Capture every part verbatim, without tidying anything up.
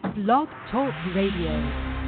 Blog Talk Radio.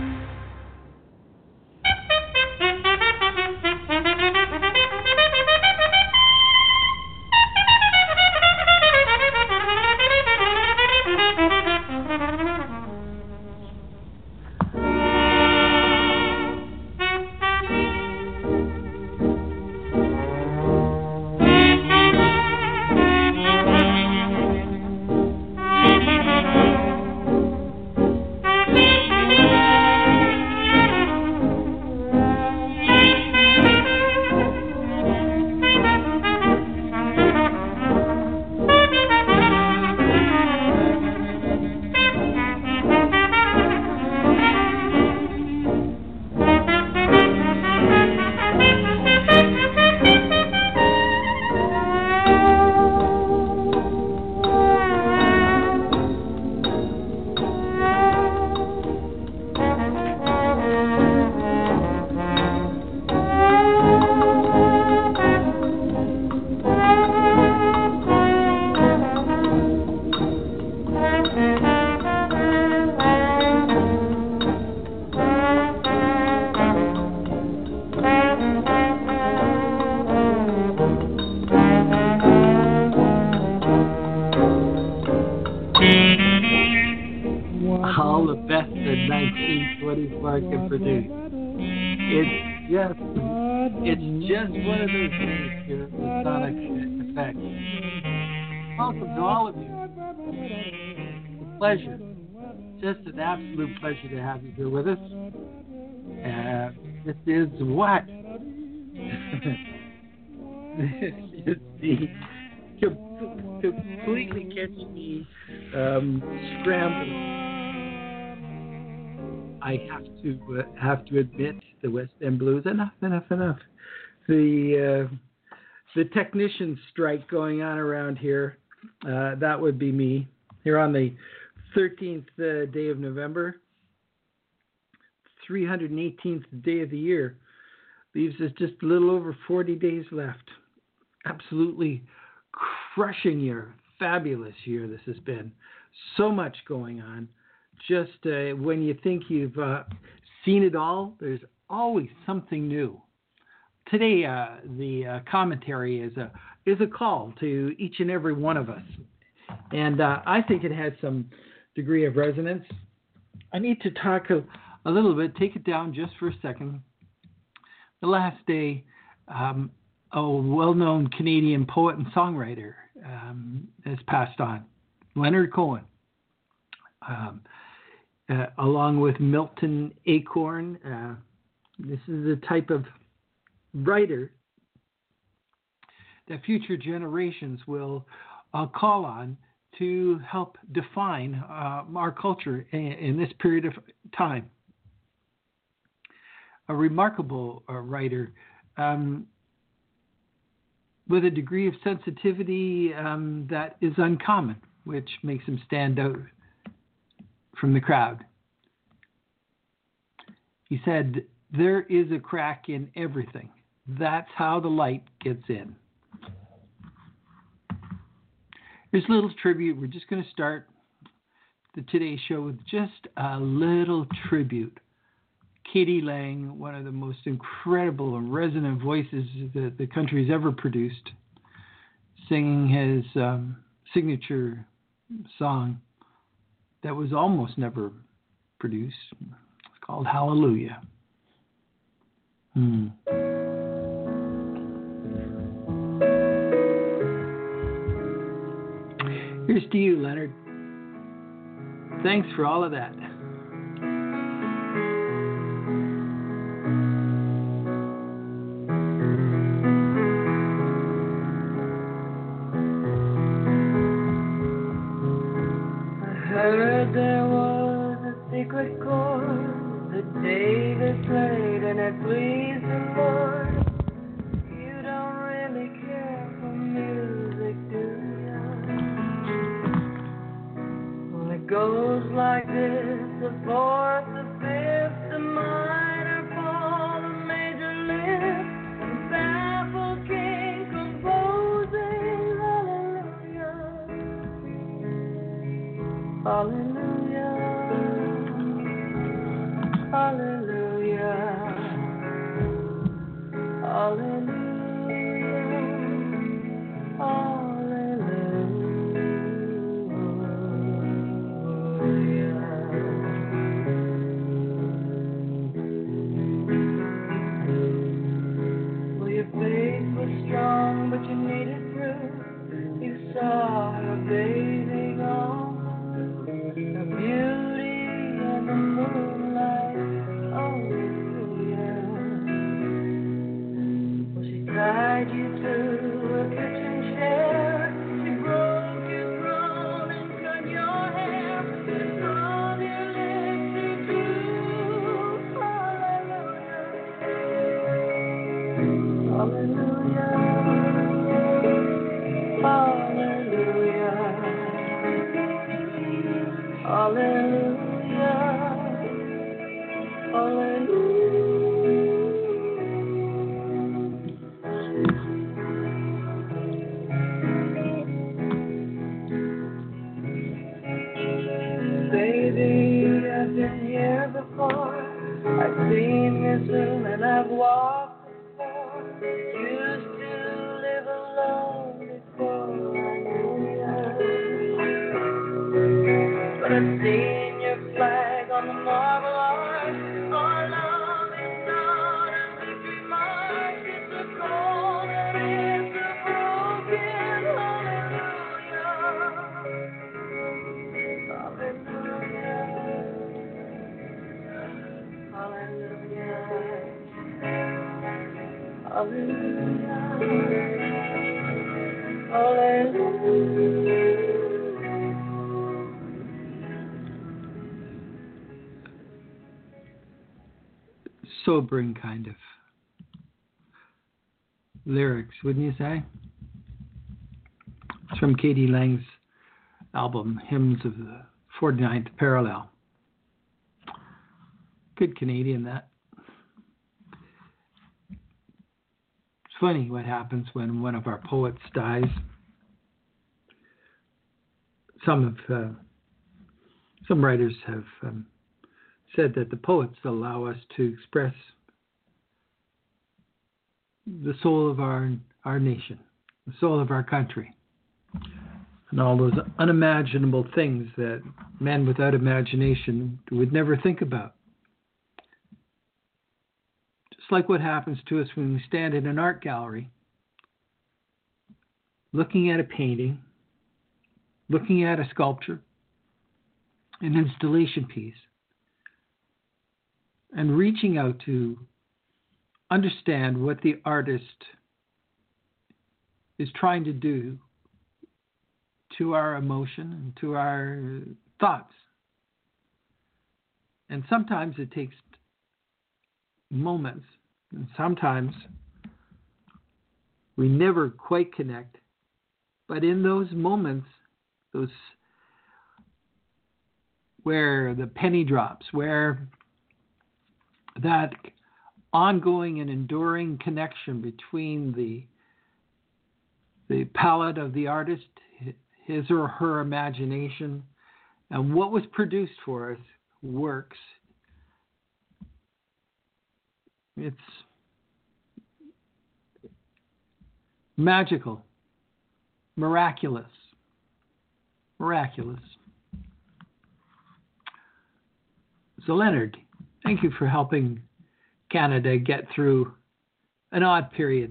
Pleasure. Just an absolute pleasure to have you here with us. Uh, this is what? This is the com- completely catching me um, scrambled. I have to uh, have to admit the West End Blues. Enough, enough, enough. The uh, the technician strike going on around here. Uh, that would be me here on the thirteenth uh, day of November, three hundred eighteenth day of the year, leaves us just a little over forty days left. Absolutely crushing year, fabulous year this has been. So much going on. Just uh, when you think you've uh, seen it all, there's always something new. Today, uh, the uh, commentary is a is a call to each and every one of us, and uh, I think it has some degree of resonance. I need to talk a, a little bit, take it down just for a second. The last day, um, a well-known Canadian poet and songwriter um, has passed on, Leonard Cohen, um, uh, along with Milton Acorn. Uh, this is the type of writer that future generations will uh, call on to help define uh, our culture in, in this period of time. A remarkable uh, writer um, with a degree of sensitivity um, that is uncommon, which makes him stand out from the crowd. He said, "There is a crack in everything. That's how the light gets in." Here's a little tribute. We're just going to start the today's show with just a little tribute. k.d. lang, one of the most incredible and resonant voices that the country's ever produced, singing his um, signature song that was almost never produced. It's called Hallelujah. Hmm. Here's to you, Leonard. Thanks for all of that. I heard there was a secret chord that David played and it pleased the Lord. You don't really care for music, do you? Well, it goes like this: the fourth, the fifth, the minor fall, the major lift, the baffled king composing hallelujah, hallelujah. Hallelujah. Well, your faith was strong, but you made it through. You saw her bathing on the beauty of the moonlight. Hallelujah. Well, she tied you to a kitchen chair. She broke your throne and cut your hair. And from your lips she drew. Hallelujah. Hallelujah. Hallelujah. Hallelujah. Baby, I've been here before. I've seen this room and I've walked before. Used to live alone before I knew you. But I've seen your flag on the marble arch. Our love is not a victory march. It's a cold and it's a broken hallelujah. Hallelujah. Hallelujah. Hallelujah. Sobering kind of lyrics, wouldn't you say? It's from Katie Lang's album, Hymns of the forty-ninth Parallel. Good Canadian, that. It's funny what happens when one of our poets dies. Some of uh, some writers have um, said that the poets allow us to express the soul of our our nation, the soul of our country, and all those unimaginable things that men without imagination would never think about. Just like what happens to us when we stand in an art gallery, looking at a painting, looking at a sculpture, an installation piece, and reaching out to understand what the artist is trying to do to our emotion and to our thoughts. And sometimes it takes moments, and sometimes we never quite connect. But in those moments, those where the penny drops, where that ongoing and enduring connection between the the palette of the artist, his or her imagination, and what was produced for us works. It's magical, miraculous, miraculous. So Leonard, thank you for helping Canada get through an odd period.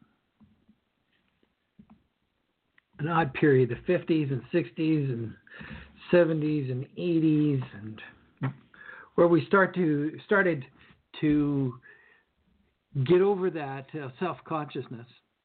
An odd period, the fifties and sixties and seventies and eighties, and where we start to started to get over that uh, self-consciousness.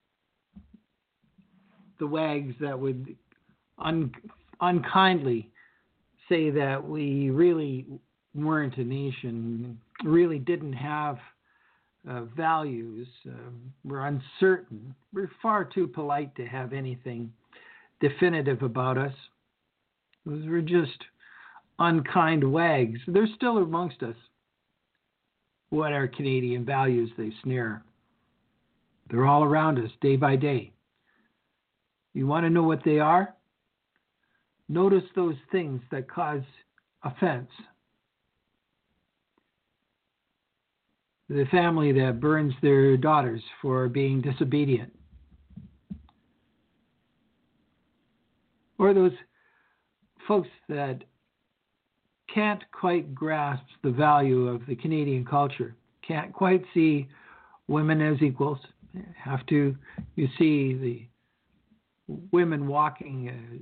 The wags that would un- unkindly say that we really weren't a nation, really didn't have uh, values, uh, we're uncertain, we're far too polite to have anything definitive about us. Those were just unkind wags. They're still amongst us. What are Canadian values? They sneer. They're all around us day by day. You want to know what they are? Notice those things that cause offense. the family that burns their daughters for being disobedient. Or those folks that can't quite grasp the value of the Canadian culture, can't quite see women as equals, have to, you see the women walking uh,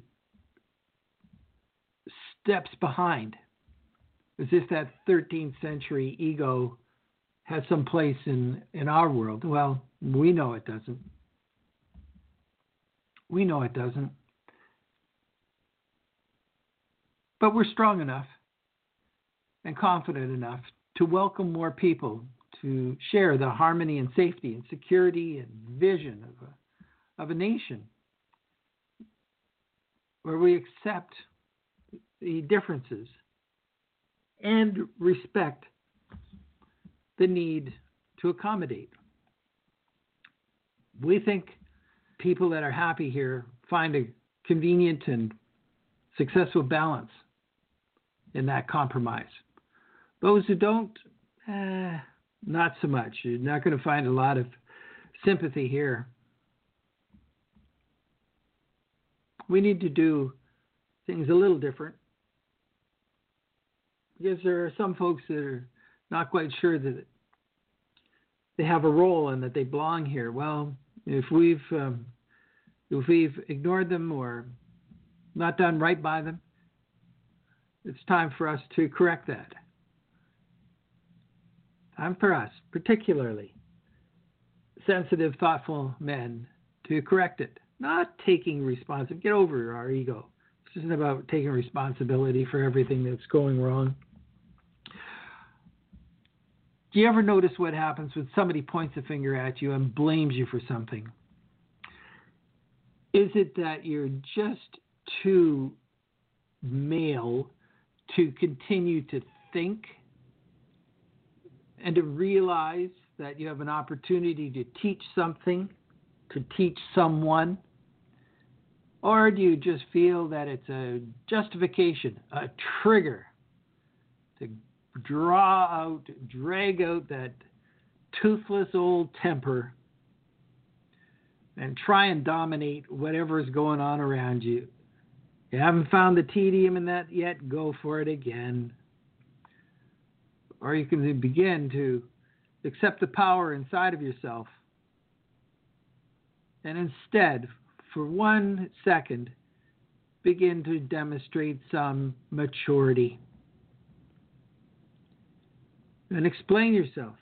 steps behind, as if that thirteenth century ego has some place in, in our world. Well, we know it doesn't. We know it doesn't. But we're strong enough and confident enough to welcome more people to share the harmony and safety and security and vision of a, of a nation where we accept the differences and respect the need to accommodate. We think people that are happy here find a convenient and successful balance in that compromise. Those who don't, eh, not so much. You're not going to find a lot of sympathy here. We need to do things a little different, because there are some folks that are not quite sure that they have a role and that they belong here. Well, if we've um, if we've ignored them or not done right by them, it's time for us to correct that. Time for us, particularly sensitive, thoughtful men, to correct it. Not taking responsibility. Get over our ego. This isn't about taking responsibility for everything that's going wrong. Do you ever notice what happens when somebody points a finger at you and blames you for something? Is it that you're just too male to continue to think and to realize that you have an opportunity to teach something, to teach someone? Or do you just feel that it's a justification, a trigger to draw out, drag out that toothless old temper and try and dominate whatever is going on around you? You haven't found the tedium in that yet, go for it again. Or you can begin to accept the power inside of yourself and instead, for one second, begin to demonstrate some maturity and explain yourself.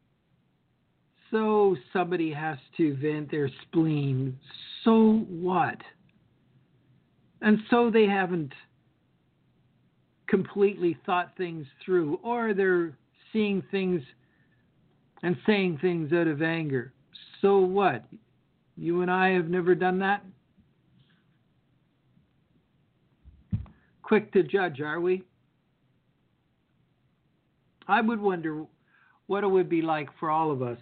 So somebody has to vent their spleen. So what? And so they haven't completely thought things through, or they're seeing things and saying things out of anger. So what? You and I have never done that? Quick to judge, are we? I would wonder what it would be like for all of us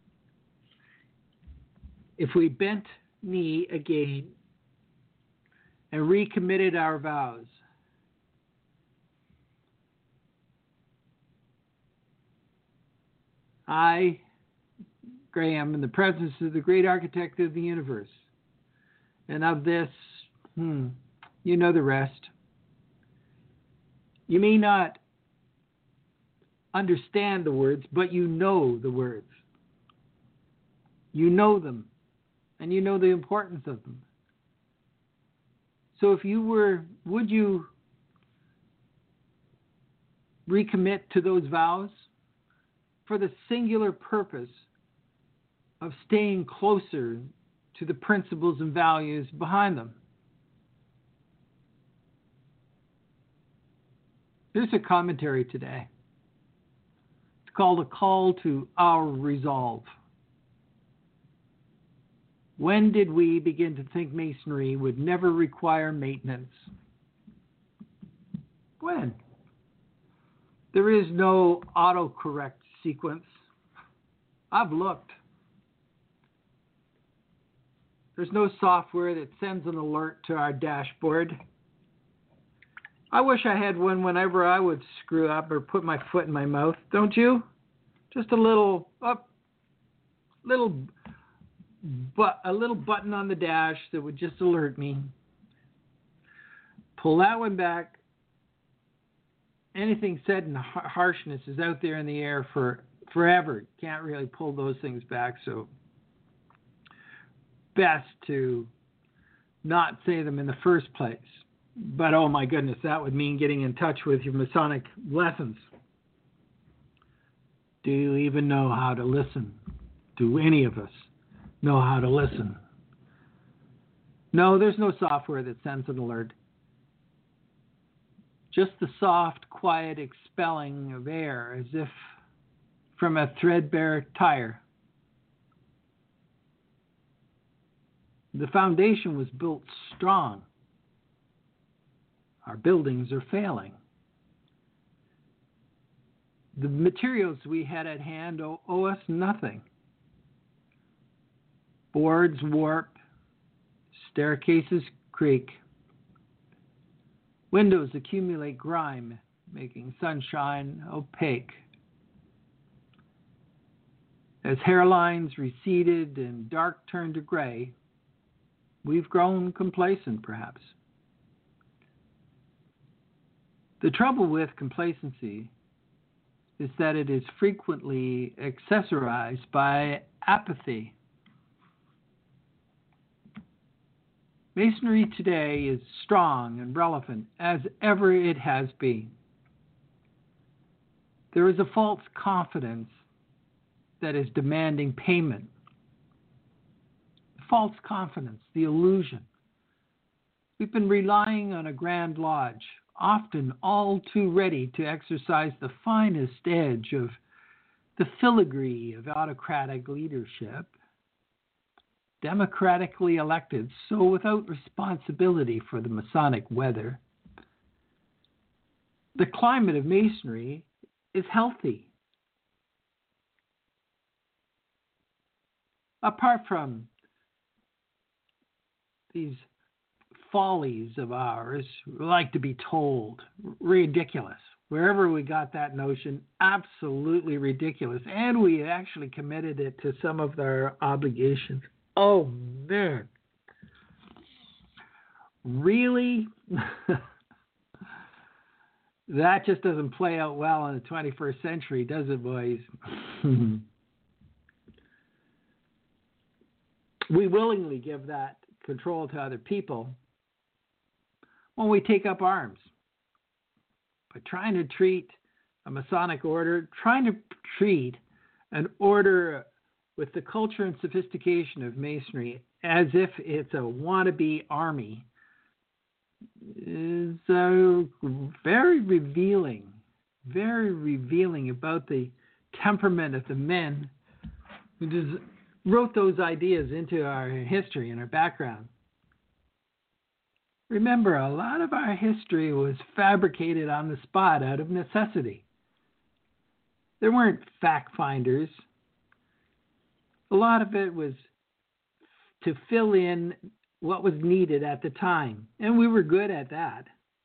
if we bent knee again and recommitted our vows. I, Graham, in the presence of the great architect of the universe, and of this, hmm, you know the rest. You may not understand the words, but you know the words. You know them, and you know the importance of them. So if you were, would you recommit to those vows for the singular purpose of staying closer to the principles and values behind them? There's a commentary today. It's called A Call to Our Resolve. When did we begin to think masonry would never require maintenance? When? There is no autocorrect sequence. I've looked. There's no software that sends an alert to our dashboard. I wish I had one whenever I would screw up or put my foot in my mouth, don't you? Just a little up, little, but a little button on the dash that would just alert me. Pull that one back. Anything said in harshness is out there in the air for forever. Can't really pull those things back, so best to not say them in the first place. But oh my goodness, that would mean getting in touch with your Masonic lessons. Do you even know how to listen? Do any of us know how to listen? No, there's no software that sends an alert. Just the soft, quiet expelling of air as if from a threadbare tire. The foundation was built strong. Our buildings are failing. The materials we had at hand owe, owe us nothing. Boards warp, staircases creak. Windows accumulate grime, making sunshine opaque. As hairlines receded and dark turned to gray, we've grown complacent, perhaps. The trouble with complacency is that it is frequently accessorized by apathy. Masonry today is strong and relevant as ever it has been. There is a false confidence that is demanding payment. False confidence, the illusion. We've been relying on a Grand Lodge, often all too ready to exercise the finest edge of the filigree of autocratic leadership, democratically elected, so without responsibility for the Masonic weather. The climate of Masonry is healthy. Apart from these follies of ours, we like to be told, ridiculous. Wherever we got that notion, absolutely ridiculous. And we actually committed it to some of our obligations. Oh, man. Really? That just doesn't play out well in the twenty-first century, does it, boys? We willingly give that control to other people when we take up arms. But trying to treat a Masonic order, trying to treat an order with the culture and sophistication of Masonry as if it's a wannabe army is uh, very revealing, very revealing about the temperament of the men who just wrote those ideas into our history and our background. Remember, a lot of our history was fabricated on the spot out of necessity. There weren't fact finders. A lot of it was to fill in what was needed at the time, and we were good at that.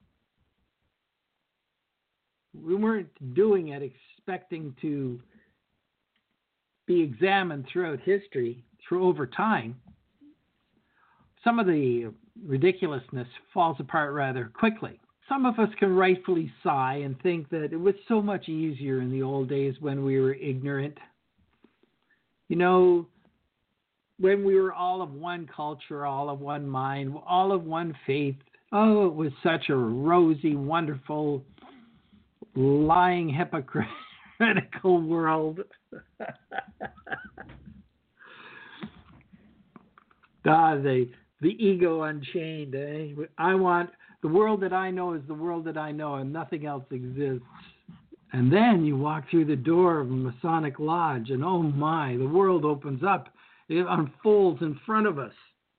We weren't doing it expecting to be examined throughout history, through over time. Some of the ridiculousness falls apart rather quickly. Some of us can rightfully sigh and think that it was so much easier in the old days when we were ignorant. You know, when we were all of one culture, all of one mind, all of one faith. Oh, it was such a rosy, wonderful, lying, hypocritical world. ah, the the ego unchained. Eh? I want the world that I know is the world that I know, and nothing else exists. And then you walk through the door of a Masonic lodge, and oh my, the world opens up. It unfolds in front of us.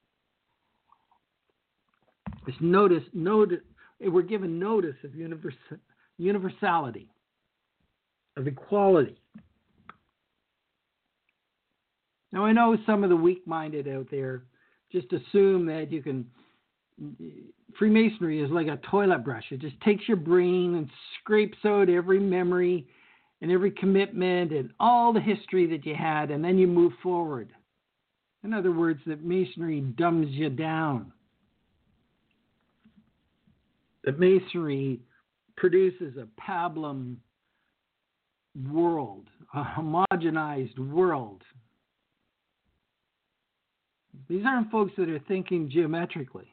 It's notice, notice, we're given notice of univers, universality, of equality. Now, I know some of the weak-minded out there just assume that you can, Freemasonry is like a toilet brush. It just takes your brain and scrapes out every memory and every commitment and all the history that you had, and then you move forward. In other words, that Masonry dumbs you down. That Masonry produces a pablum world, a homogenized world. These aren't folks that are thinking geometrically.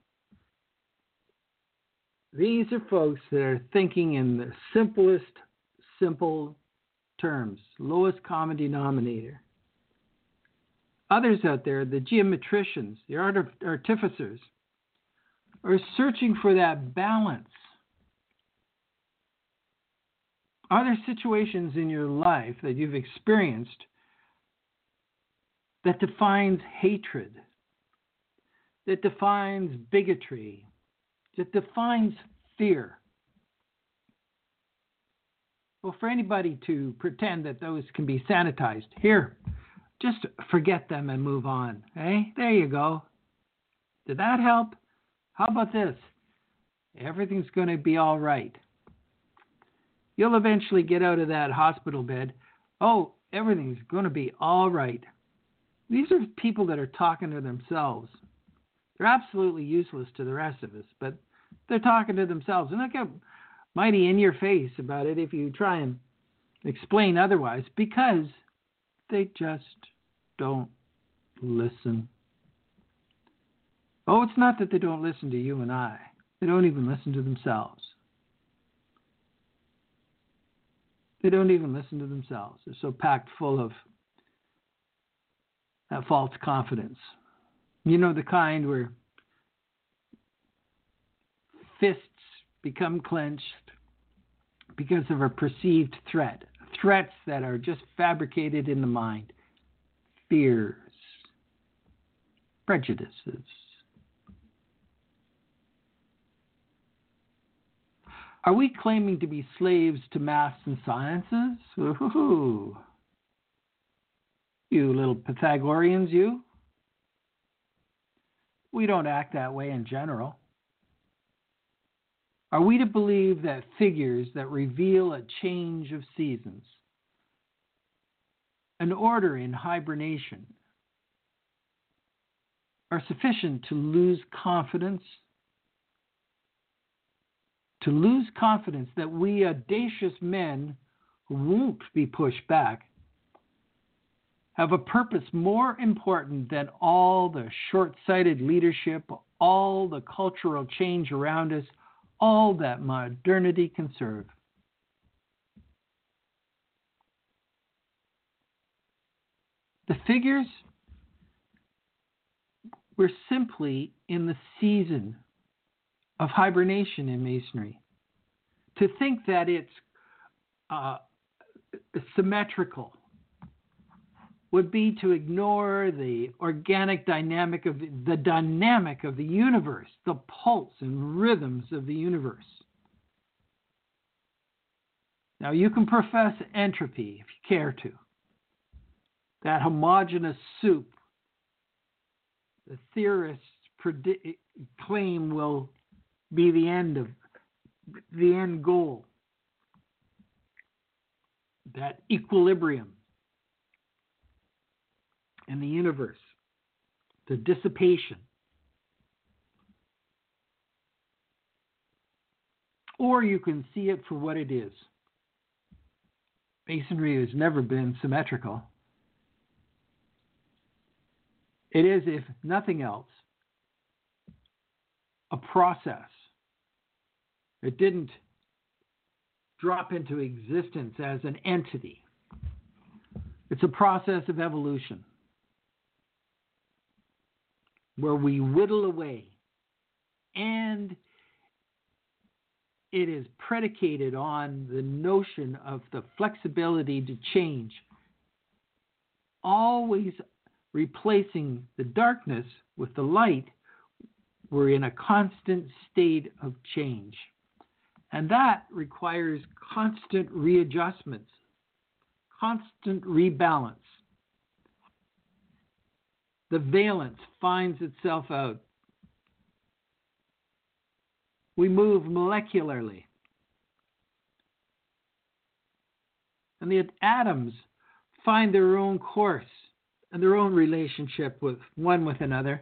These are folks that are thinking in the simplest, simple terms, lowest common denominator. Others out there, the geometricians, the art artificers, are searching for that balance. Are there situations in your life that you've experienced that defines hatred, that defines bigotry, that defines fear? Well, for anybody to pretend that those can be sanitized, here, just forget them and move on. Hey, there you go. Did that help? How about this? Everything's going to be all right. You'll eventually get out of that hospital bed. Oh, everything's going to be all right. These are people that are talking to themselves. They're absolutely useless to the rest of us, but they're talking to themselves. And they'll get mighty in your face about it if you try and explain otherwise, because they just don't listen. Oh, it's not that they don't listen to you and I. They don't even listen to themselves. They don't even listen to themselves. They're so packed full of that false confidence. You know, the kind where fists become clenched because of a perceived threat. Threats that are just fabricated in the mind. Fears. Prejudices. Are we claiming to be slaves to maths and sciences? Ooh. You little Pythagoreans, you. We don't act that way in general. Are we to believe that figures that reveal a change of seasons, an order in hibernation, are sufficient to lose confidence? To lose confidence that we audacious men who won't be pushed back have a purpose more important than all the short-sighted leadership, all the cultural change around us, all that modernity can serve. The figures were simply in the season of hibernation in Masonry. To think that it's uh, symmetrical would be to ignore the organic dynamic of the, the dynamic of the universe, the pulse and rhythms of the universe. Now, you can profess entropy if you care to. That homogeneous soup, the theorists predict, claim will be the end of the end goal. That equilibrium in the universe, the dissipation. Or you can see it for what it is. Masonry has never been symmetrical. It is, if nothing else, a process. It didn't drop into existence as an entity. It's a process of evolution where we whittle away, and it is predicated on the notion of the flexibility to change, always replacing the darkness with the light. We're in a constant state of change. And that requires constant readjustments, constant rebalance. The valence finds itself out. We move molecularly. and the atoms find their own course and their own relationship with one with another.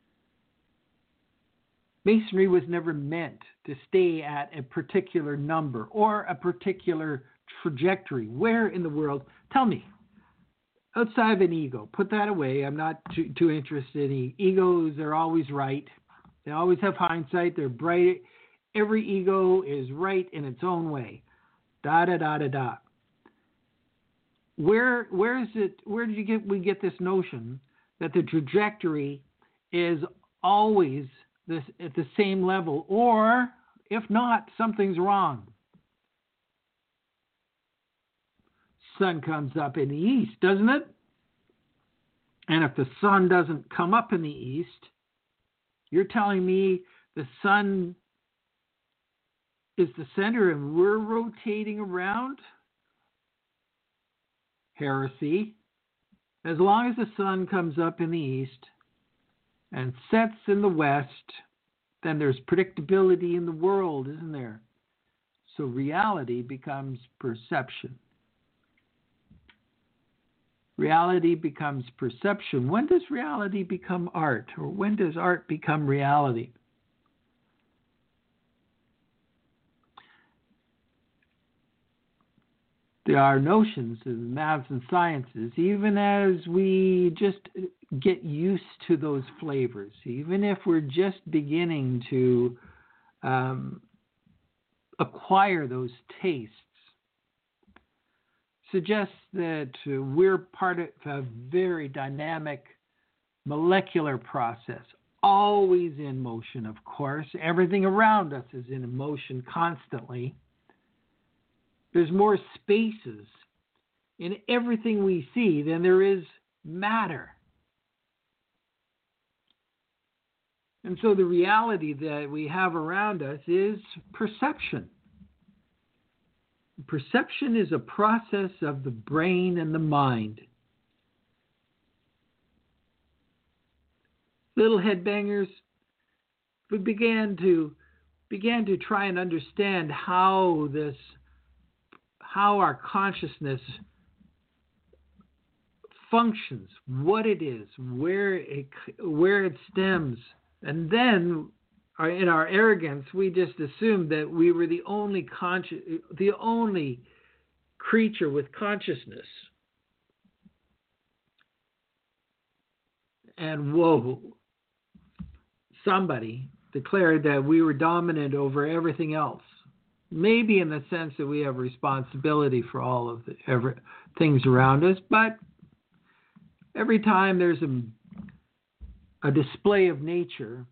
Masonry was never meant to stay at a particular number or a particular trajectory. Where in the world? Tell me. Outside of an ego, put that away. I'm not too, too interested in egos. They're always right. They always have hindsight. They're bright. Every ego is right in its own way. Da da da da da. Where where is it? Where did you get we get this notion that the trajectory is always this at the same level, or if not, something's wrong? Sun comes up in the east, doesn't it? And if the sun doesn't come up in the east, you're telling me the sun is the center and we're rotating around? Heresy. As long as the sun comes up in the east and sets in the west, then there's predictability in the world, isn't there? So reality becomes perception. Reality becomes perception. When does reality become art? Or when does art become reality? There are notions in the maths and sciences, even as we just get used to those flavors, even if we're just beginning to um, acquire those tastes, suggests that uh, we're part of a very dynamic molecular process, always in motion, of course. Everything around us is in motion constantly. There's more spaces in everything we see than there is matter. And so the reality that we have around us is perception. Perception is a process of the brain and the mind. Little headbangers, we began to began to try and understand how this how our consciousness functions, what it is, where it where it stems, and then in our arrogance, we just assumed that we were the only conscious, the only creature with consciousness. And whoa, somebody declared that we were dominant over everything else. Maybe in the sense that we have responsibility for all of the every, things around us, but every time there's a, a display of nature,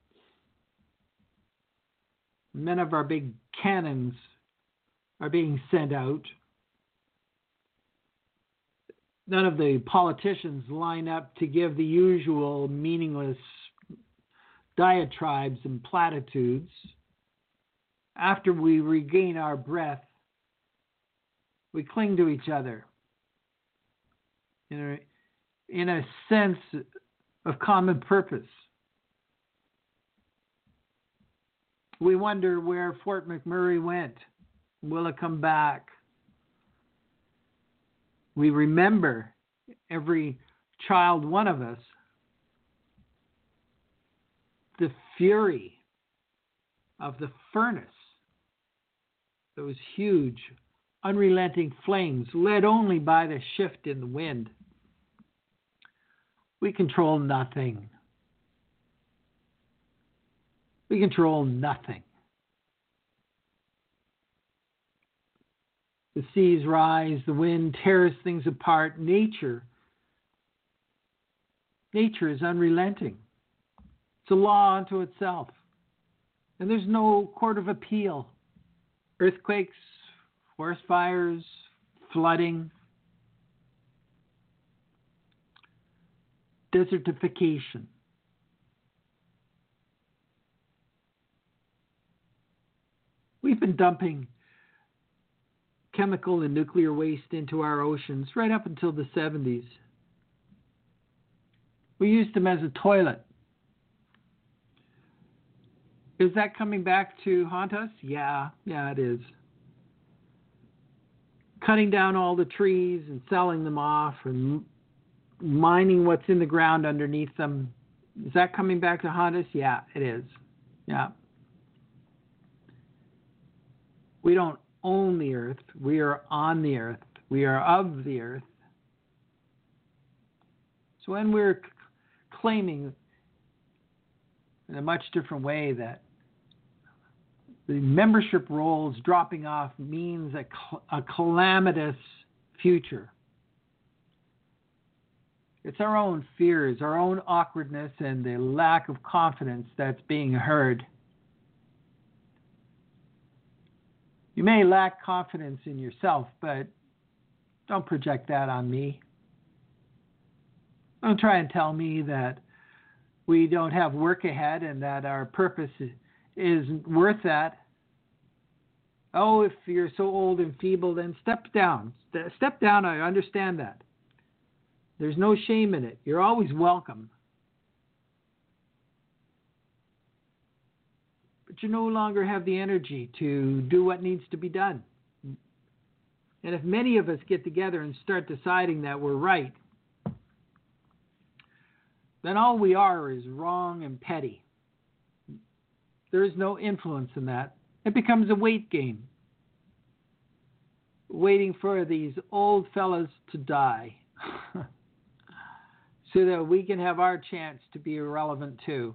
none of our big cannons are being sent out. None of the politicians line up to give the usual meaningless diatribes and platitudes. After we regain our breath, we cling to each other in a, in a sense of common purpose. We wonder where Fort McMurray went. Will it come back? We remember, every child, one of us, the fury of the furnace, those huge, unrelenting flames led only by the shift in the wind. We control nothing. We control nothing. The seas rise, the wind tears things apart. Nature, nature is unrelenting. It's a law unto itself. And there's no court of appeal. Earthquakes, forest fires, flooding, desertification. We've been dumping chemical and nuclear waste into our oceans right up until the seventies. We used them as a toilet. Is that coming back to haunt us? Yeah, yeah, it is. cutting down all the trees and selling them off and mining what's in the ground underneath them. Is that coming back to haunt us? Yeah, it is. Yeah. We don't own the earth. We are on the earth. We are of the earth. So when we're c- claiming in a much different way that the membership rolls dropping off means a, cal- a calamitous future, it's our own fears, our own awkwardness, and the lack of confidence that's being heard. You may lack confidence in yourself, but don't project that on me. Don't try and tell me that we don't have work ahead and that our purpose isn't worth that. Oh, if you're so old and feeble, then step down. Step down, I understand that. There's no shame in it. You're always welcome. But you no longer have the energy to do what needs to be done. And if many of us get together and start deciding that we're right, then all we are is wrong and petty. There is no influence in that. It becomes a weight game, waiting for these old fellas to die so that we can have our chance to be irrelevant too.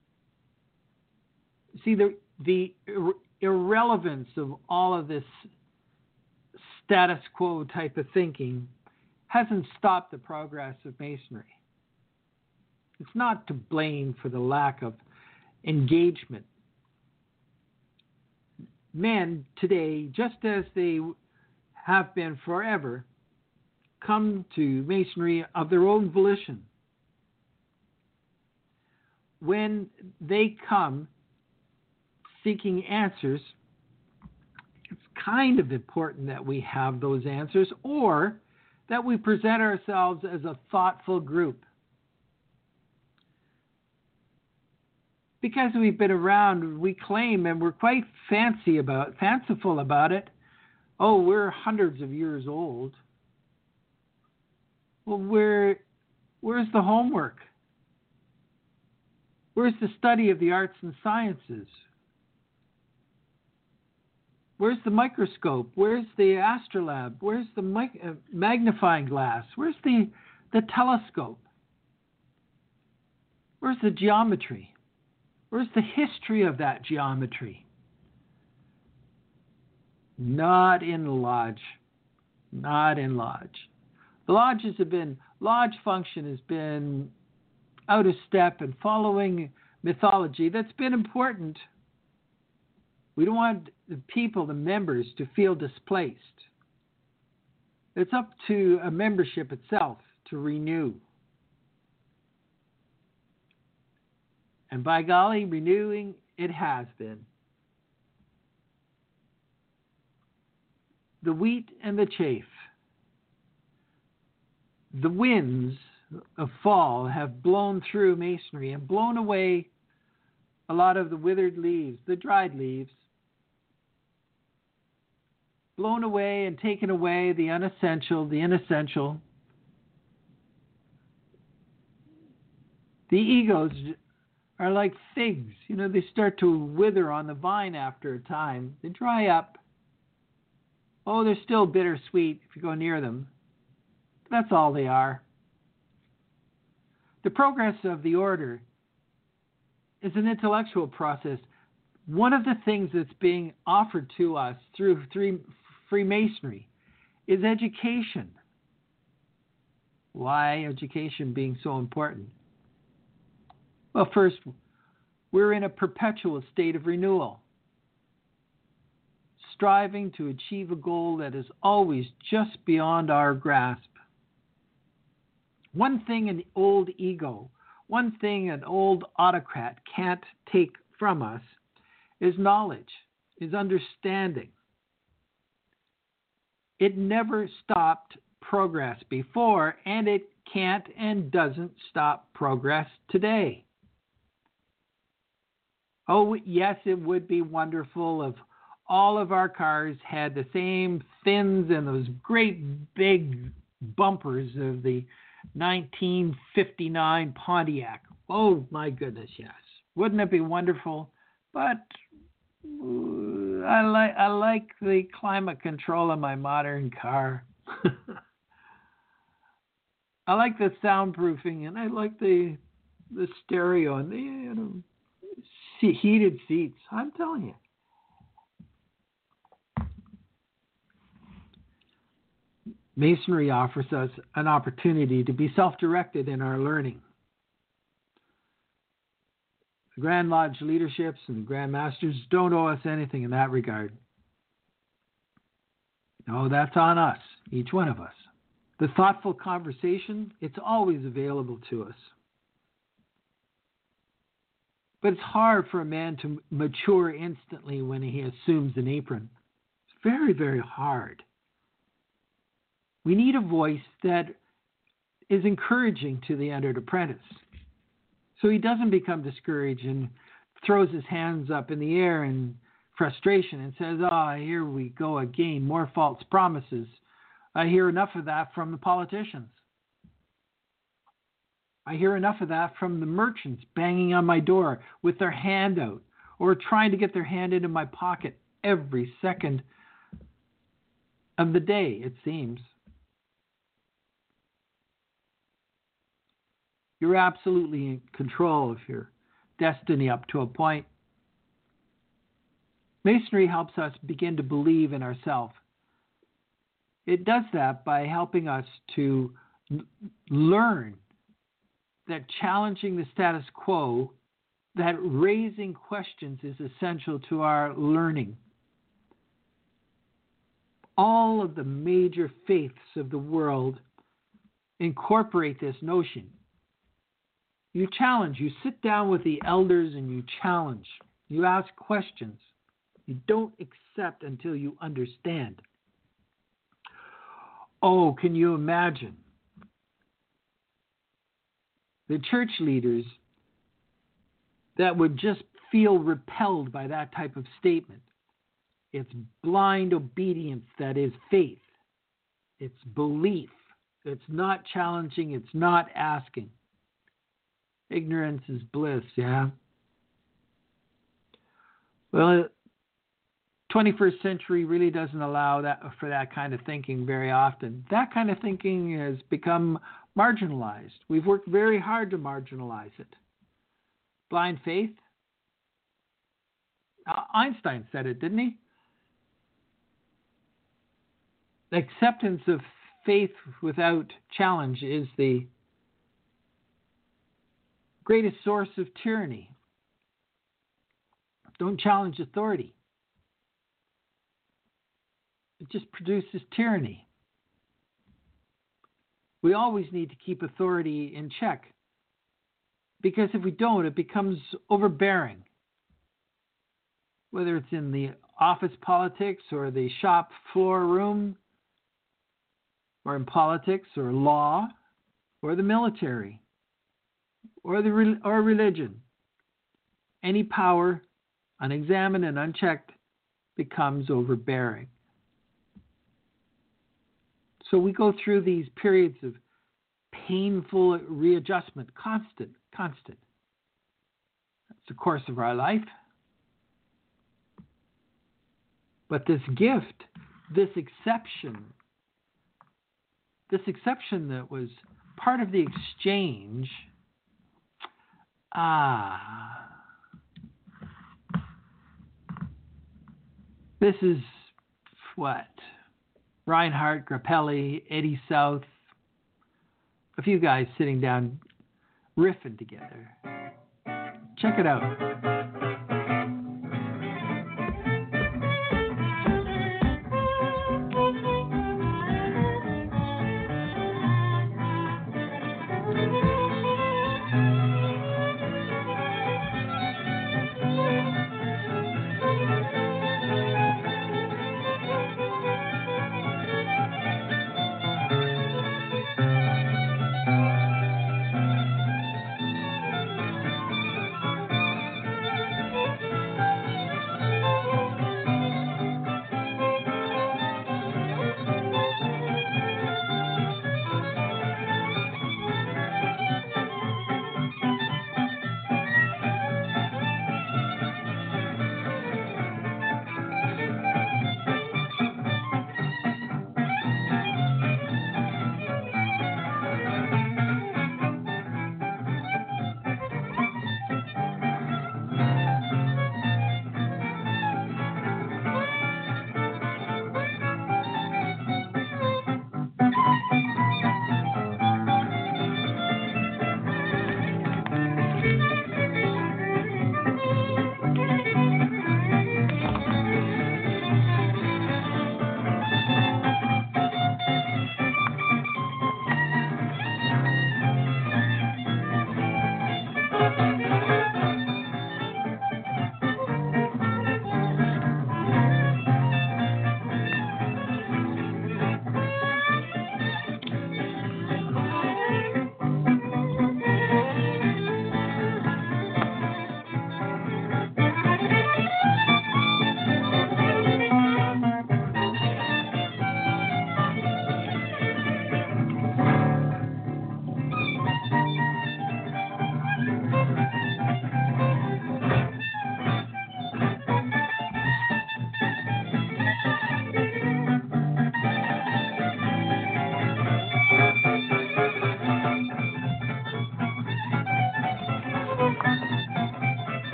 See, the, the ir- irrelevance of all of this status quo type of thinking hasn't stopped the progress of Masonry. It's not to blame for the lack of engagement. Men today, just as they have been forever, come to Masonry of their own volition. When they come seeking answers, it's kind of important that we have those answers, or that we present ourselves as a thoughtful group. Because we've been around, we claim, and we're quite fancy about, fanciful about it. Oh, we're hundreds of years old. Well, where, where's the homework? Where's the study of the arts and sciences? Where's the microscope? Where's the astrolabe? Where's the mic- uh, magnifying glass? Where's the, the telescope? Where's the geometry? Where's the history of that geometry? Not in the lodge. Not in lodge. The lodges have been, lodge function has been out of step and following mythology that's been important. We don't want the people, the members, to feel displaced. It's up to a membership itself to renew. And by golly, renewing it has been. The wheat and the chaff. The winds of fall have blown through Masonry and blown away a lot of the withered leaves, the dried leaves. Blown away and taken away the unessential, the inessential. The egos are like figs. You know, they start to wither on the vine after a time. They dry up. Oh, they're still bittersweet if you go near them. That's all they are. The progress of the order is an intellectual process. One of the things that's being offered to us through three Freemasonry is education. Why education being so important? Well, first, we're in a perpetual state of renewal, striving to achieve a goal that is always just beyond our grasp. One thing an old ego, one thing an old autocrat can't take from us is knowledge, is understanding. It never stopped progress before, and it can't and doesn't stop progress today. Oh, yes, it would be wonderful if all of our cars had the same fins and those great big bumpers of the nineteen fifty-nine Pontiac. Oh my goodness, yes. Wouldn't it be wonderful? But uh, I like I like the climate control of my modern car. I like the soundproofing, and I like the the stereo and the you know, heated seats. I'm telling you. Masonry offers us an opportunity to be self-directed in our learning. The Grand Lodge leaderships and the Grand Masters don't owe us anything in that regard. No, that's on us, each one of us. The thoughtful conversation, it's always available to us. But it's hard for a man to mature instantly when he assumes an apron. It's very, very hard. We need a voice that is encouraging to the entered apprentice, so he doesn't become discouraged and throws his hands up in the air in frustration and says, ah, oh, here we go again, more false promises. I hear enough of that from the politicians. I hear enough of that from the merchants banging on my door with their hand out or trying to get their hand into my pocket every second of the day, it seems. You're absolutely in control of your destiny up to a point. Masonry helps us begin to believe in ourselves. It does that by helping us to learn that challenging the status quo, that raising questions is essential to our learning. All of the major faiths of the world incorporate this notion. You challenge, you sit down with the elders and you challenge. You ask questions. You don't accept until you understand. Oh, can you imagine? The church leaders that would just feel repelled by that type of statement. It's blind obedience that is faith. It's belief. It's not challenging. It's not asking. Ignorance is bliss, yeah? Well, twenty-first century really doesn't allow that for that kind of thinking very often. That kind of thinking has become marginalized. We've worked very hard to marginalize it. Blind faith? Uh, Einstein said it, didn't he? The acceptance of faith without challenge is the greatest source of tyranny. Don't challenge authority. It just produces tyranny. We always need to keep authority in check, because if we don't, it becomes overbearing. Whether it's in the office politics or the shop floor room, or in politics or law, or the military, or the or religion. Any power, unexamined and unchecked, becomes overbearing. So we go through these periods of painful readjustment, constant, constant. That's the course of our life. But this gift, this exception, this exception that was part of the exchange, ah, this is what? Reinhardt, Grappelli, Eddie South, a few guys sitting down riffing together. Check it out.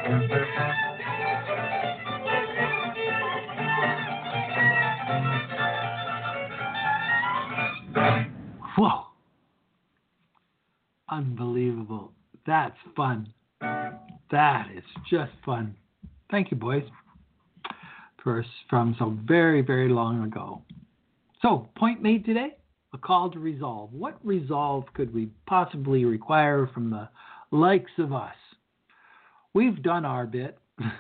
Whoa. Unbelievable. That's fun. That is just fun. Thank you, boys. First, from so very, very long ago. So, point made today, a call to resolve. What resolve could we possibly require from the likes of us? We've done our bit.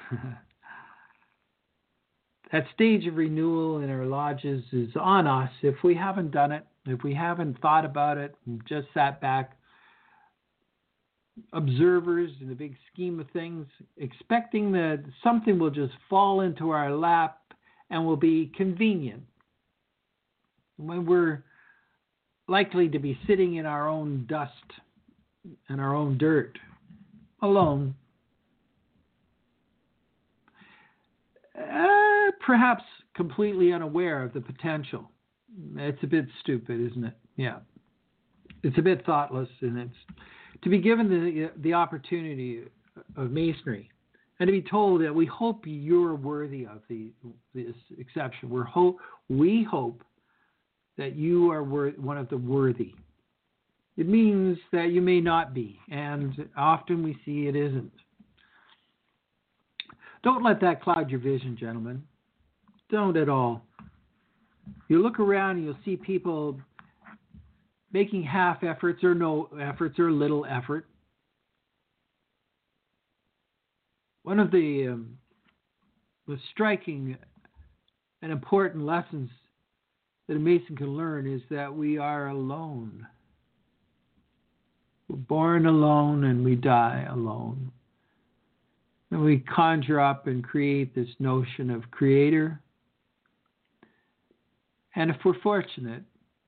That stage of renewal in our lodges is on us. If we haven't done it, if we haven't thought about it, just sat back, observers in the big scheme of things, expecting that something will just fall into our lap and will be convenient, when we're likely to be sitting in our own dust and our own dirt, alone. Uh, perhaps completely unaware of the potential. It's a bit stupid, isn't it? Yeah. It's a bit thoughtless, and it's to be given the the opportunity of masonry and to be told that we hope you're worthy of the this exception. We're hope we hope that you are wor- one of the worthy. It means that you may not be, and often we see it isn't. Don't let that cloud your vision, gentlemen. Don't at all. You look around and you'll see people making half efforts or no efforts or little effort. One of the, um, the striking and important lessons that a Mason can learn is that we are alone. We're born alone and we die alone. And we conjure up and create this notion of creator. And if we're fortunate,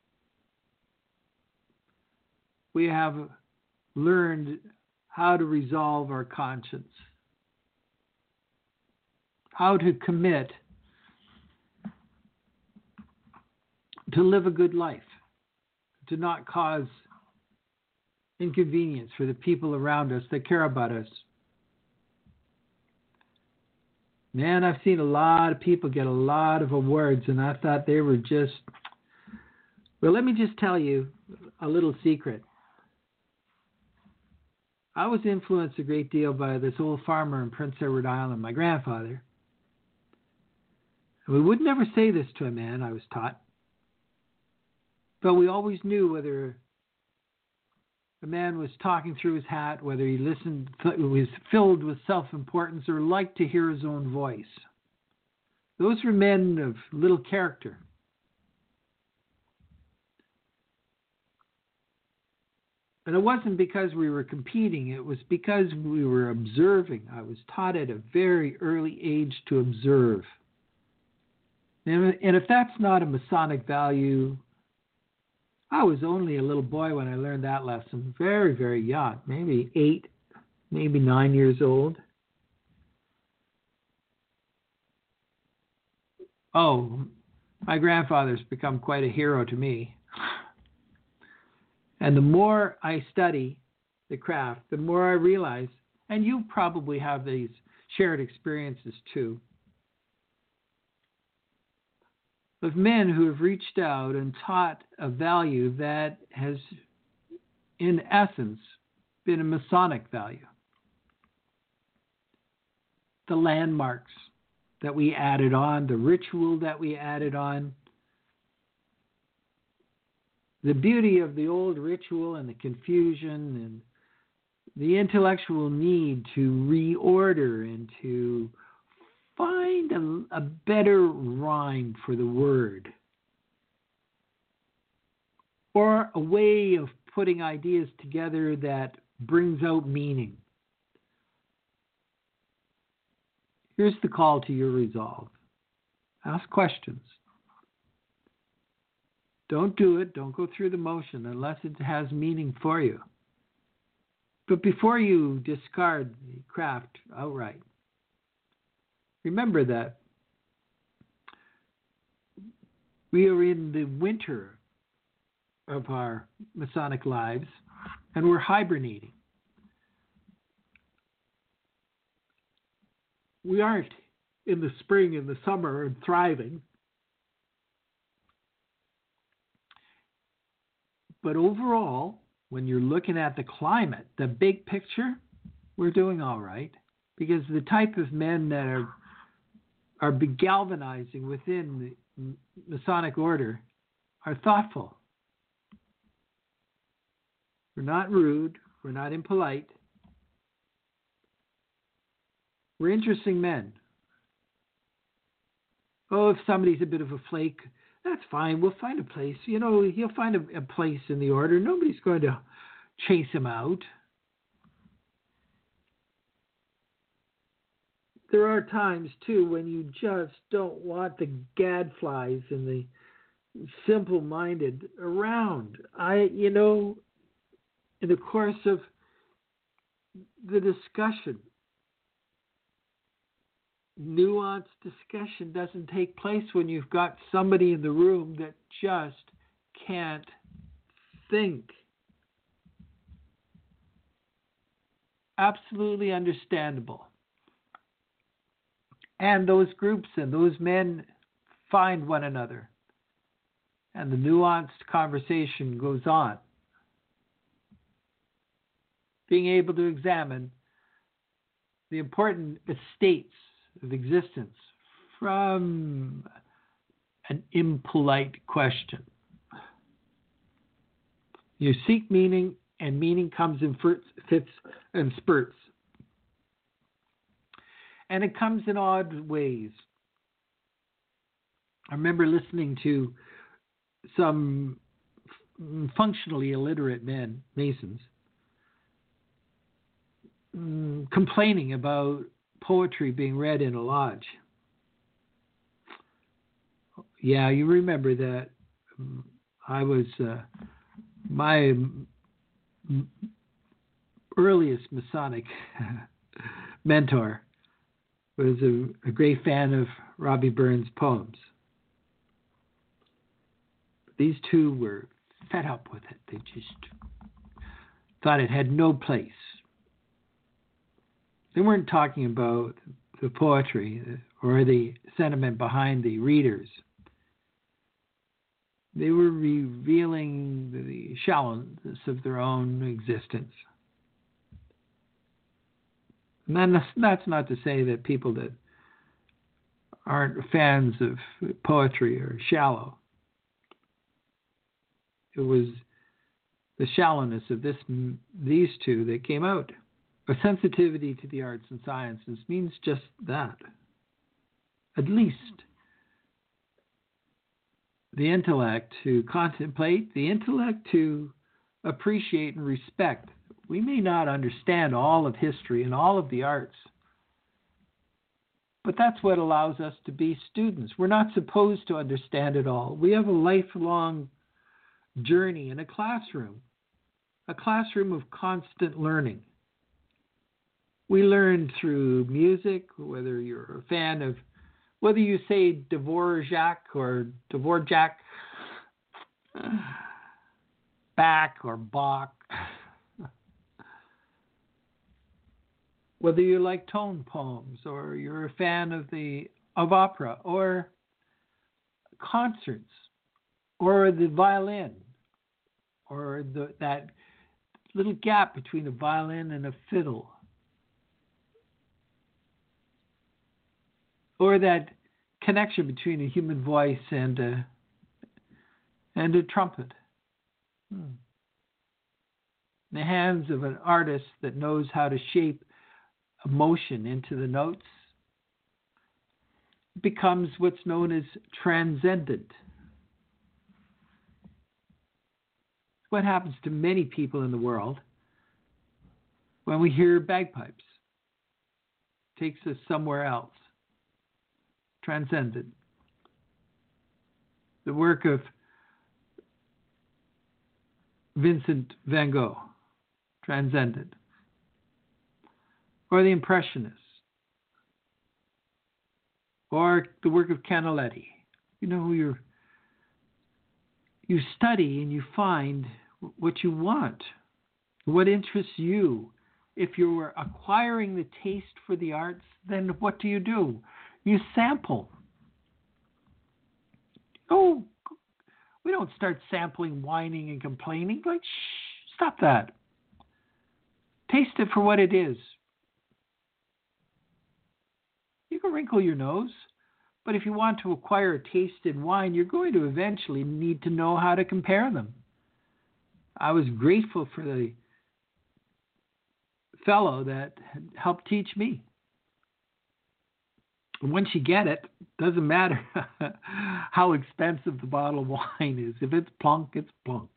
we have learned how to resolve our conscience, how to commit to live a good life, to not cause inconvenience for the people around us that care about us. Man, I've seen a lot of people get a lot of awards, and I thought they were just... Well, let me just tell you a little secret. I was influenced a great deal by this old farmer in Prince Edward Island, my grandfather. And we would never say this to a man, I was taught. But we always knew whether a man was talking through his hat, whether he listened, was filled with self-importance, or liked to hear his own voice. Those were men of little character. And it wasn't because we were competing. It was because we were observing. I was taught at a very early age to observe. And, and if that's not a Masonic value, I was only a little boy when I learned that lesson. Very, very young. Maybe eight, maybe nine years old. Oh, my grandfather's become quite a hero to me. And the more I study the craft, the more I realize, and you probably have these shared experiences too, of men who have reached out and taught a value that has, in essence, been a Masonic value. The landmarks that we added on, the ritual that we added on, the beauty of the old ritual and the confusion and the intellectual need to reorder and to find a, a better rhyme for the word, or a way of putting ideas together that brings out meaning. Here's the call to your resolve. Ask questions. Don't do it. Don't go through the motion unless it has meaning for you. But before you discard the craft outright, remember that we are in the winter of our Masonic lives, and we're hibernating. we aren't in the spring and the summer and thriving. But overall, when you're looking at the climate, the big picture, we're doing all right, because the type of men that are are galvanizing within the Masonic order are thoughtful. We're not rude. We're not impolite. We're interesting men. Oh, if somebody's a bit of a flake, that's fine. We'll find a place. You know, he'll find a, a place in the order. Nobody's going to chase him out. There are times, too, when you just don't want the gadflies and the simple-minded around. I, you know, in the course of the discussion, nuanced discussion doesn't take place when you've got somebody in the room that just can't think. Absolutely understandable. And those groups and those men find one another. And the nuanced conversation goes on. Being able to examine the important estates of existence from an impolite question. You seek meaning, and meaning comes in fits and spurts. And it comes in odd ways. I remember listening to some functionally illiterate men, Masons, complaining about poetry being read in a lodge. Yeah, you remember that. I was, uh, my earliest Masonic mentor was a, a great fan of Robbie Burns' poems. These two were fed up with it. They just thought it had no place. They weren't talking about the poetry or the sentiment behind the readers. They were revealing the shallowness of their own existence. And then that's, that's not to say that people that aren't fans of poetry are shallow. It was the shallowness of this, these two that came out. A sensitivity to the arts and sciences means just that. At least the intellect to contemplate, the intellect to appreciate and respect. We may not understand all of history and all of the arts, but that's what allows us to be students. We're not supposed to understand it all. We have a lifelong journey in a classroom, a classroom of constant learning. We learn through music, whether you're a fan of, whether you say Dvorak or Dvorak, Bach or Bach, whether you like tone poems or you're a fan of the of opera or concerts or the violin or the, that little gap between a violin and a fiddle. Or that connection between a human voice and a, and a trumpet. Hmm. In the hands of an artist that knows how to shape emotion into the notes becomes what's known as transcendent. What happens to many people in the world when we hear bagpipes? It takes us somewhere else. Transcendent. The work of Vincent van Gogh, transcendent. Or the Impressionists. Or the work of Canaletти. You know, you're, you study and you find what you want, what interests you if you're acquiring the taste for the arts, then what do you do? You sample. Oh, we don't start sampling, whining, and complaining. Like, shh, stop that. Taste it for what it is. You can wrinkle your nose, but if you want to acquire a taste in wine, you're going to eventually need to know how to compare them. I was grateful for the fellow that helped teach me. And once you get it, doesn't matter how expensive the bottle of wine is. If it's plunk, it's plunk.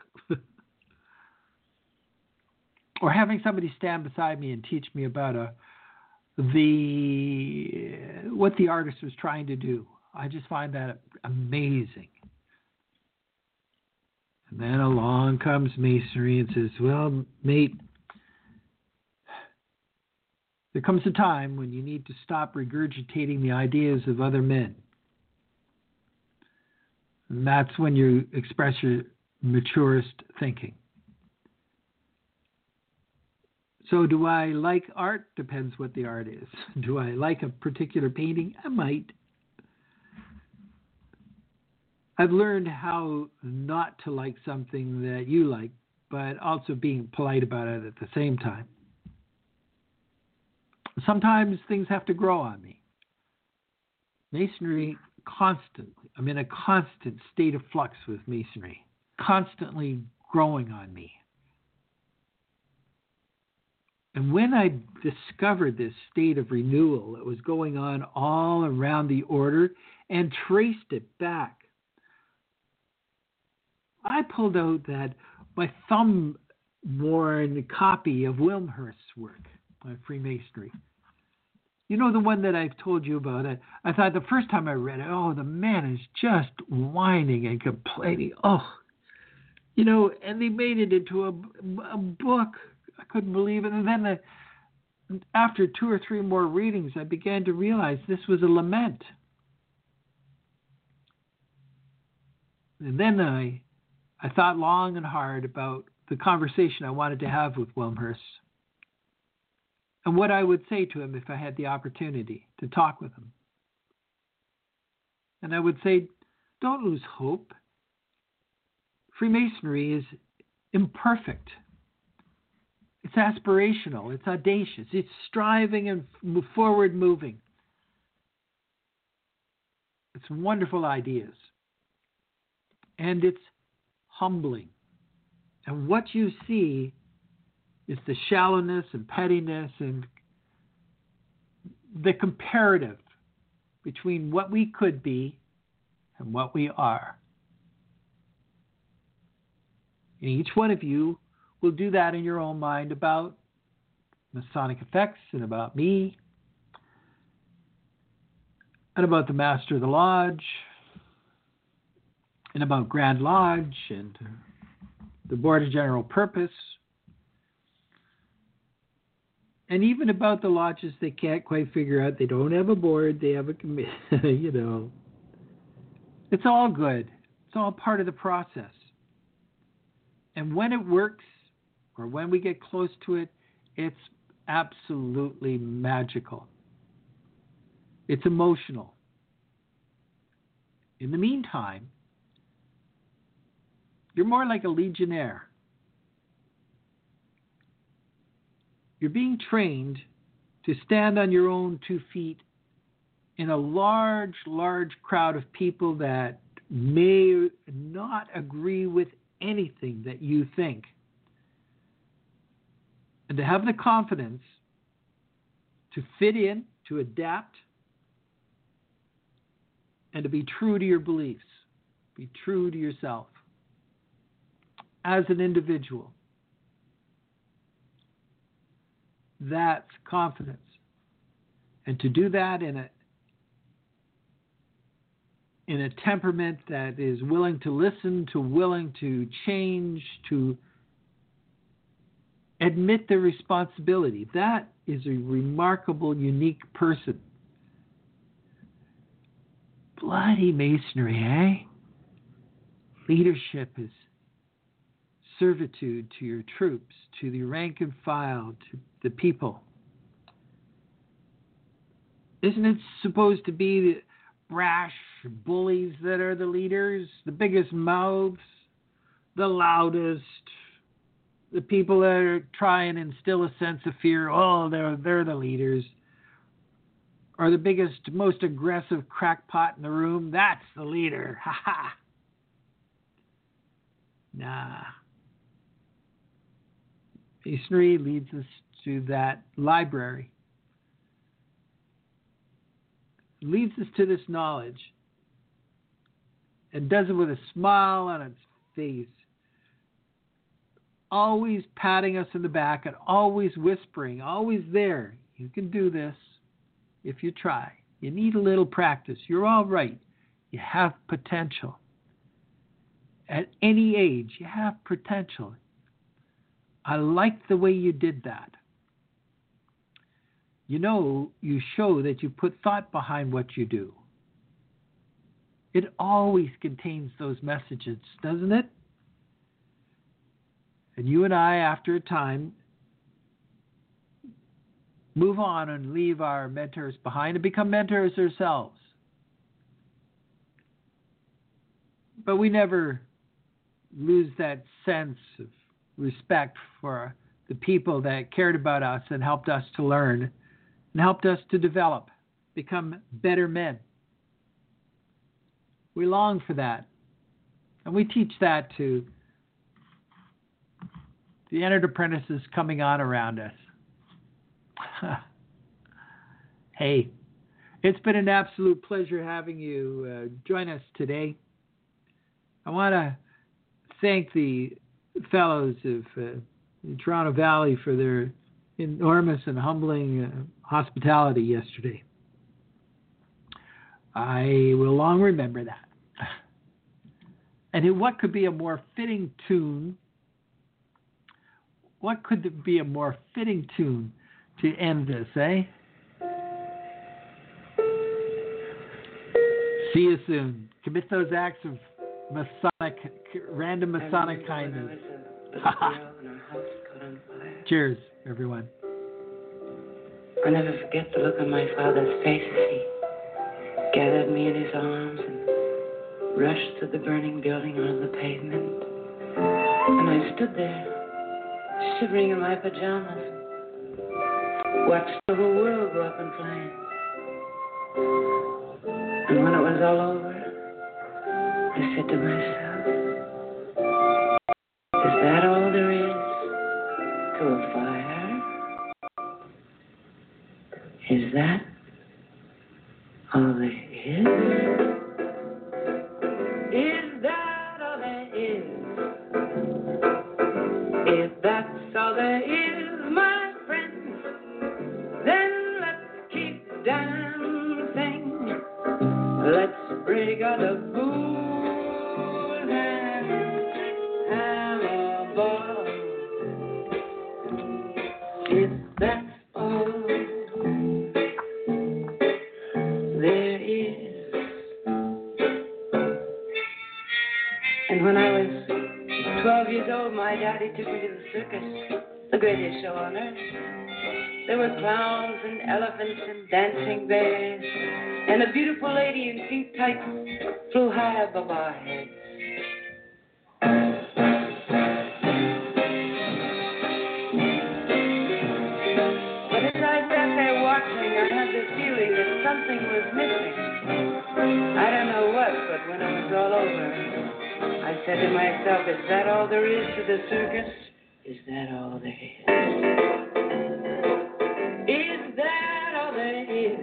Or having somebody stand beside me and teach me about a the what the artist was trying to do. I just find that amazing. And then along comes Masonry and says, well, mate, there comes a time when you need to stop regurgitating the ideas of other men. And that's when you express your maturest thinking. So do I like art? Depends what the art is. Do I like a particular painting? I might. I've learned how not to like something that you like, but also being polite about it at the same time. Sometimes things have to grow on me. Masonry constantly, I'm in a constant state of flux with Masonry, constantly growing on me. And when I discovered this state of renewal that was going on all around the order and traced it back, I pulled out that my thumb-worn copy of Wilmshurst's work on Freemasonry. You know, the one that I've told you about. I, I thought the first time I read it, oh, the man is just whining and complaining. Oh, you know, and they made it into a, a book. I couldn't believe it. And then the, after two or three more readings, I began to realize this was a lament. And then I, I thought long and hard about the conversation I wanted to have with Wilmshurst and what I would say to him if I had the opportunity to talk with him. And I would say, don't lose hope. Freemasonry is imperfect. It's aspirational. It's audacious. It's striving and forward moving. It's wonderful ideas. And it's humbling. And what you see is the shallowness and pettiness and the comparative between what we could be and what we are. And each one of you will do that in your own mind about Masonic effects and about me and about the Master of the Lodge and about Grand Lodge and the Board of General Purpose and even about the lodges they can't quite figure out. They don't have a board. They have a committee, you know. It's all good. It's all part of the process. And when it works, or when we get close to it, it's absolutely magical. It's emotional. In the meantime, you're more like a legionnaire. You're being trained to stand on your own two feet in a large, large crowd of people that may not agree with anything that you think. And to have the confidence to fit in, to adapt, and to be true to your beliefs, be true to yourself as an individual. That's confidence. And to do that in a in a temperament that is willing to listen, to willing to change, to admit the responsibility. That is a remarkable, unique person. Bloody Masonry, eh? Leadership is servitude to your troops, to the rank and file, to the people. Isn't it supposed to be the brash bullies that are the leaders, the biggest mouths, the loudest, the people that are trying to instill a sense of fear? Oh, they're they're the leaders. Or the biggest, most aggressive crackpot in the room, that's the leader. Ha ha. Nah. Masonry leads us to that library. It leads us to this knowledge. And does it with a smile on its face. Always patting us in the back and always whispering, always there. You can do this. If you try, you need a little practice. You're all right. You have potential. At any age, you have potential. I like the way you did that. You know, you show that you put thought behind what you do. It always contains those messages, doesn't it? And you and I, after a time, move on and leave our mentors behind and become mentors ourselves. But we never lose that sense of respect for the people that cared about us and helped us to learn and helped us to develop, become better men. We long for that. And we teach that to the entered apprentices coming on around us. Hey, it's been an absolute pleasure having you uh, join us today. I want to thank the fellows of uh, the Toronto Valley for their enormous and humbling uh, hospitality yesterday. I will long remember that. And what could be a more fitting tune? What could be a more fitting tune to end this, eh? See you soon. Commit those acts of Masonic, random Masonic kindness. Cheers, everyone. I'll never forget the look on my father's face as he gathered me in his arms and rushed through the burning building on the pavement. And I stood there, shivering in my pajamas, watched the whole world go up in flames. And when it was all over, I said to myself, is that all there is to a fire? Is that all there is? Is that all there is? If that's all there is, my friends, then let's keep dancing. Let's break out the booze and have a ball. If that's all there is. And when I was twelve years old, my daddy took me to the circus, the greatest show on earth. There were clowns and elephants and dancing bears, and a beautiful lady in pink tights flew high above our heads. But as I sat there watching, I had the feeling that something was missing. I don't know what, but when it was all over, I said to myself, is that all there is to the circus? Is that all there is? Is that all there is?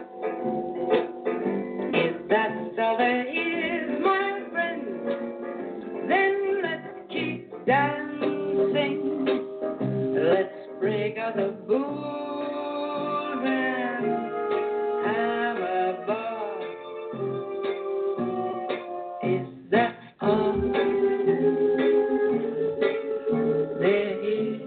If that's all there is, my friend, then let's keep dancing. Let's break out the booze and have a ball. Is that all there is?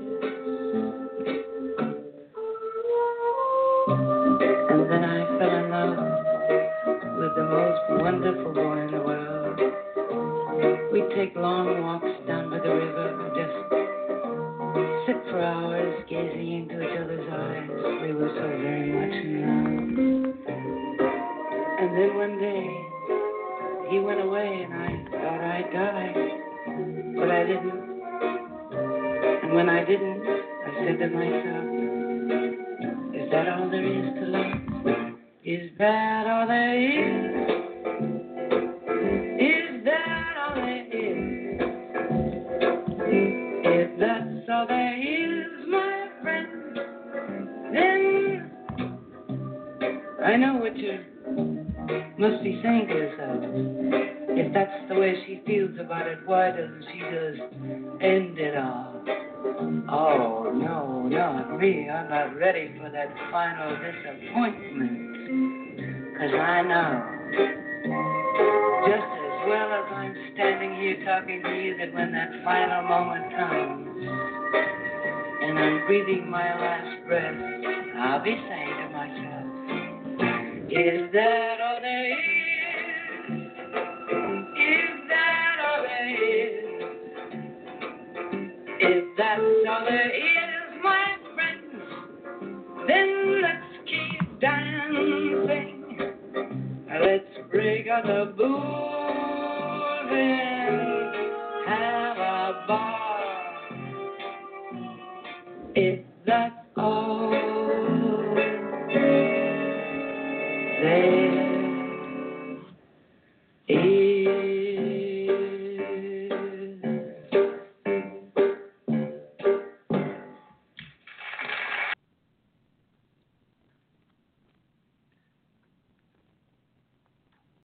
And then I fell in love with the most wonderful boy in the world. We'd take long walks down by the river, just sit for hours gazing into each other's eyes. We were so very much in love. And then one day, he went away and I thought I'd die, but I didn't. And when I didn't, I said to myself, is that all there is to love? Is that all there is? Is that all there is? If that's all there is, my friend, then I know what you must be saying to yourself. If that's the way she feels about it, why doesn't she just end it all? Oh, no, not me. I'm not ready for that final disappointment. Because I know, just as well as I'm standing here talking to you, that when that final moment comes and I'm breathing my last breath, I'll be saying to myself, is that all there is? Is that all there is? If that's all there is, my friends, then let's keep dancing. Let's break out the booze and have a ball. If that's all there